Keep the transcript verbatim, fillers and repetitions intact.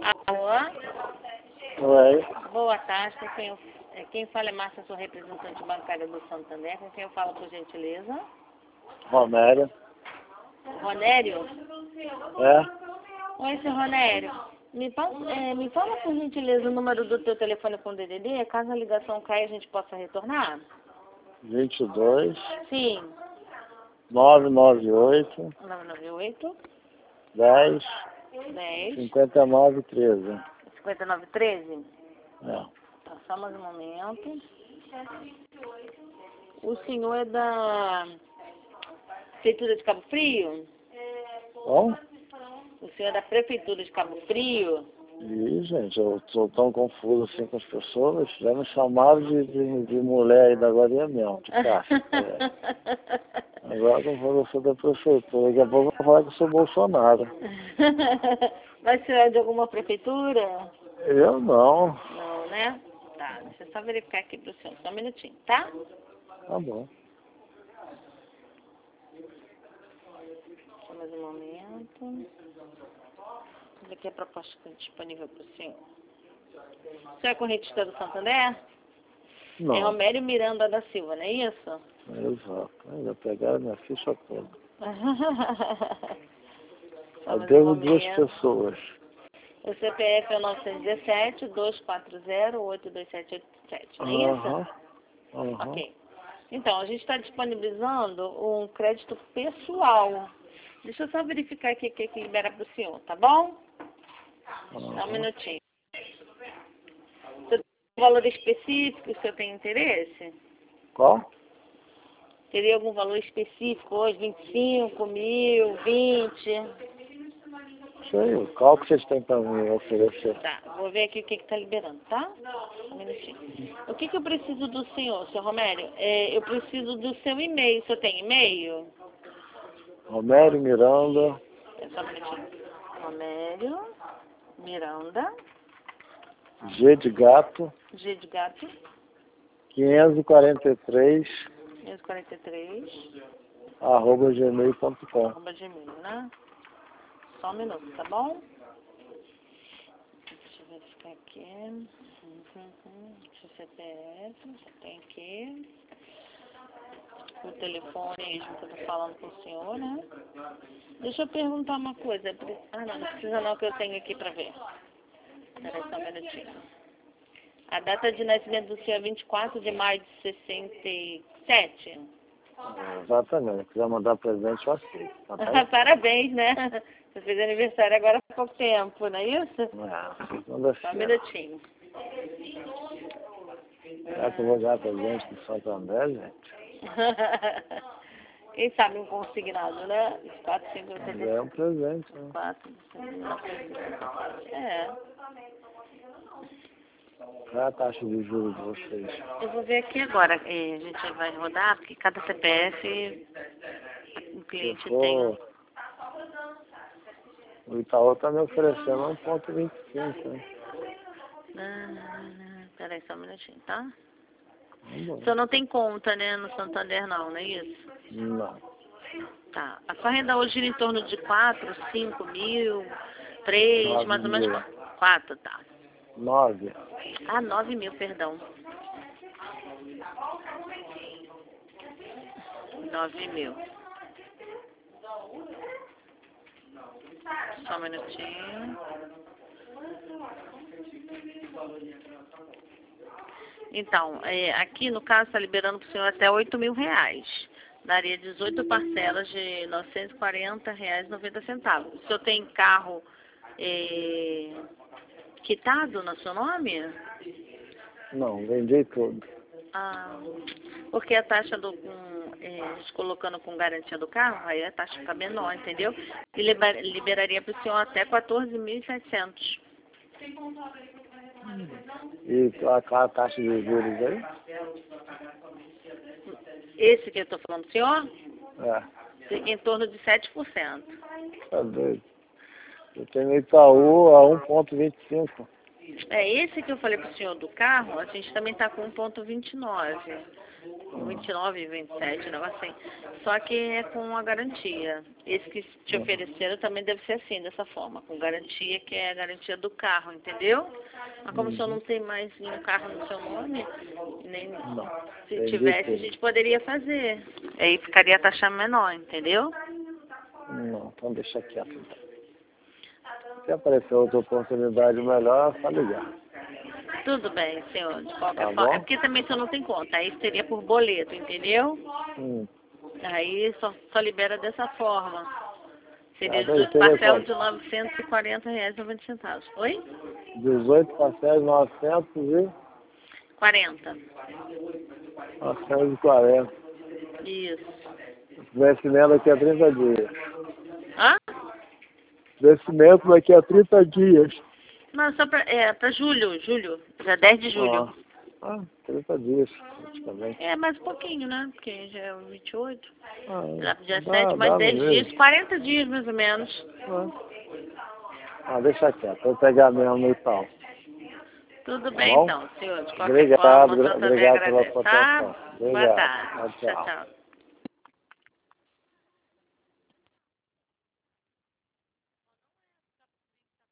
Alô? Oi. Boa tarde. Quem, eu, quem fala é Márcia, sou representante bancária do Santander. Com quem eu falo, por gentileza? Romério. Ronério? É? Oi, seu Ronério. Me, passa, é, me fala, por gentileza, o número do teu telefone com D D D. Caso a ligação caia, a gente possa retornar? vinte e dois, Sim. nove nove oito, nove nove oito, dez, dez, cinquenta e nove, treze. cinquenta e nove, treze. É. Tá, só mais um momento. O senhor é da Prefeitura de Cabo Frio? Bom? O senhor é da Prefeitura de Cabo Frio? E, gente, eu tô tão confuso assim com as pessoas. Já me chamaram de, de, de mulher aí da Guarinha mesmo, de caixa. É. Agora eu vou eu sou da prefeitura. Daqui a pouco eu vou falar que eu sou Bolsonaro. Mas o senhor é de alguma prefeitura? Eu não. Não, né? Tá, deixa eu só verificar aqui pro senhor. Só um minutinho, tá? Tá bom. Só mais um momento. Essa aqui é a proposta que está disponível para o senhor. O senhor é correntista do Santander? Não. É Romério Miranda da Silva, não é isso? Exato. Aí já pegaram minha ficha toda. Só Eu mais um devo duas momento. pessoas. O C P F é o nove um sete, dois quatro zero, oito dois sete oito sete, não é isso? Aham. Aham. Ok. Então, a gente está disponibilizando um crédito pessoal. Deixa eu só verificar aqui o que que libera para o senhor, tá bom? Só um Aham. minutinho. O senhor tem um valor específico, o senhor tem interesse? Qual? Teria algum valor específico hoje? vinte e cinco mil, vinte? Sei, qual que vocês têm para me oferecer? Tá, vou ver aqui o que está liberando, tá? Um minutinho. O que que eu preciso do senhor, senhor Romério? É, eu preciso do seu e-mail. O senhor tem e-mail? Romério Miranda, É só um minutinho. Romério Miranda, G de gato, G de gato, quinhentos e quarenta e três, quinhentos e quarenta e três, arroba gmail ponto com. arroba gmail, né? Só um minuto, tá bom? Deixa eu verificar aqui. Uhum. Deixa o C P F, já tem aqui. O telefone que eu tô falando com o senhor, né? Deixa eu perguntar uma coisa. Ah, não, não precisa não, que eu tenho aqui pra ver. Espera aí só um minutinho. A data de nascimento do senhor é vinte e quatro de maio de sessenta e sete? É, exatamente, se quiser mandar presente, eu aceito. Tá bem? Parabéns, né? Você fez aniversário agora há pouco tempo, não é isso? É, manda Só um assim. minutinho. Será que eu vou ganhar presente do Santander, gente? Quem sabe um consignado, né? quatro, cinco, Mas é um presente, né? quatro, é. Qual é a taxa de juros de vocês? Eu vou ver aqui agora. eh, A gente vai rodar, porque cada C P F o Se cliente tem um. for, o Itaú tá me oferecendo um ponto vinte e cinco, né? Ah, peraí, só um minutinho, tá? Tá bom. O senhor não tem conta, né, no Santander não, não é isso? Não. Tá. A sua renda hoje gira em torno de quatro, cinco mil, três, Nove mais ou menos mil. quatro, tá. Nove. Ah, nove mil, perdão. Nove mil. Só um minutinho. Então, é, aqui no caso está liberando para o senhor até oito mil reais. Daria dezoito parcelas de novecentos e quarenta reais e noventa centavos. O senhor tem carro é, quitado no seu nome? Não, vendi tudo. Ah, porque a taxa do com, é, a gente colocando com garantia do carro, aí a taxa fica menor, entendeu? E liber- liberaria para o senhor até quatorze mil e setecentos. E a, a taxa de juros aí? Esse que eu estou falando, senhor, É. fica em torno de sete por cento. Tá doido. Eu tenho Itaú a um ponto vinte e cinco. É, esse que eu falei para o senhor do carro, a gente também está com um ponto vinte e nove. vinte e nove, vinte e sete, um negócio assim. Só que é com a garantia. Esse que te ofereceram também deve ser assim, dessa forma, com garantia, que é a garantia do carro, entendeu? Mas como o senhor não tem mais nenhum carro no seu nome, nem Não. se Entendi tivesse, a tudo. gente poderia fazer. Aí ficaria a taxa menor, entendeu? Não, então deixa quieto. Então. Se aparecer outra oportunidade melhor, é só ligar. Tudo bem, senhor, de qualquer Tá forma. É bom? porque também o senhor não tem conta, aí seria por boleto, entendeu? Hum. Aí só, só libera dessa forma. Seria Tá bem, dezoito parcelas interessante. de novecentos e quarenta reais e noventa centavos. Oi? dezoito parcelas, novecentos e quarenta. novecentos e quarenta. Isso. Vencimento daqui a trinta dias. Hã? Vencimento daqui a trinta dias. Não, só pra, é, pra julho, julho. Já dez de julho. Ah, ah trinta dias, praticamente. É, mais um pouquinho, né? Porque já é o vinte e oito. Ah, Já pro dia dá, sete, mais dá dez mesmo. dias, quarenta dias mais ou menos. Ah, ah deixa quieto, vou pegar mesmo e tal. Tudo Tá bem bom? então, senhor. De qualquer Obrigado, forma, o gra- senhor também obrigado pela agradece, sua tá? atenção. Boa Obrigado. tarde. Tchau, Tchau, tchau. tchau.